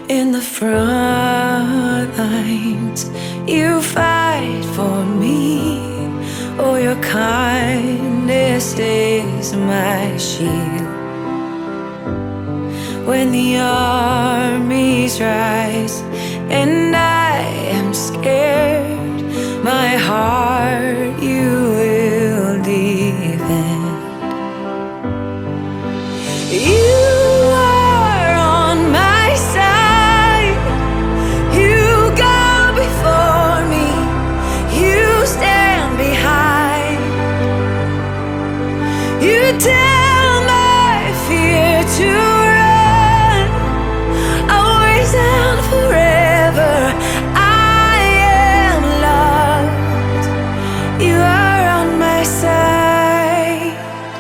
In the front lines, you fight for me. Oh, your kindness is my shield. When the armies rise and I am scared, my heart you will defend. You are on my side. You go before me. You stand behind. You tell my fear to run always and forever. I am loved. You are on my side.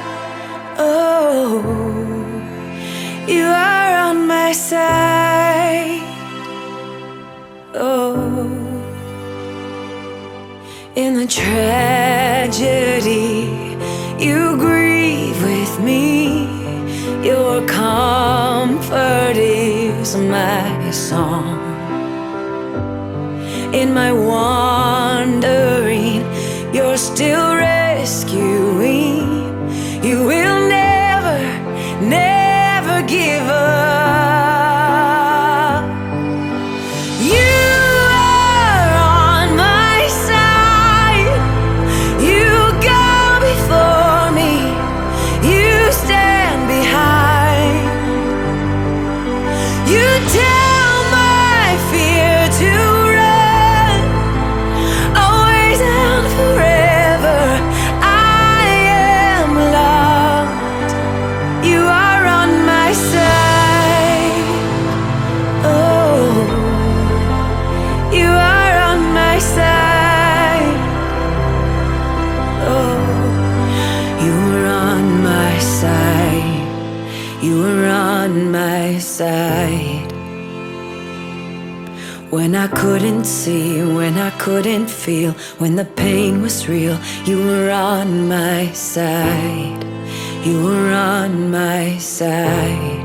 Oh, you are on my side. Oh, in the tragedy, you grieve with me. Your comfort is my song. In my wandering, you're still rescuing. You will never, never give up. You are on my side. You go before me. You stand behind. You tell my fear to run always and forever. I am loved. You are on my side. Oh, you are on my side. Oh, you are on my side. You are on my side. When I couldn't see, when I couldn't feel, when the pain was real, you were on my side. You were on my side.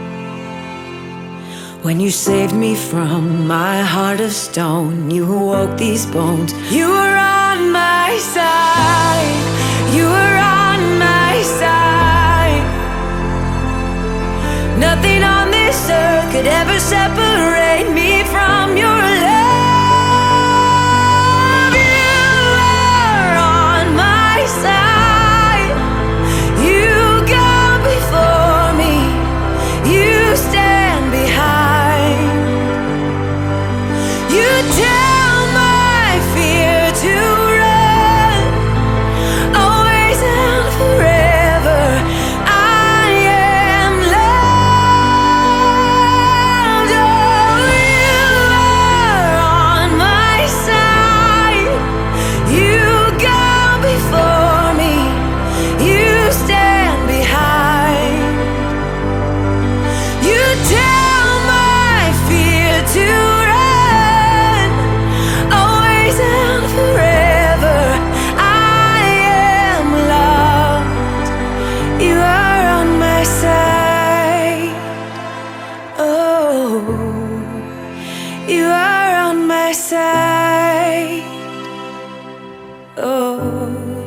When you saved me from my heart of stone, you awoke these bones. You were on my side. You were on my side. Nothing on this earth could ever separate me from your love. You are on my side. You go before me. You stand behind. You tell my fear to run always and forever. I am loved. Oh, you are on my side. You go before me. You stand behind. You tell my fear to run always and forever. I am loved. You are on my side. Oh, you are on my side. Oh.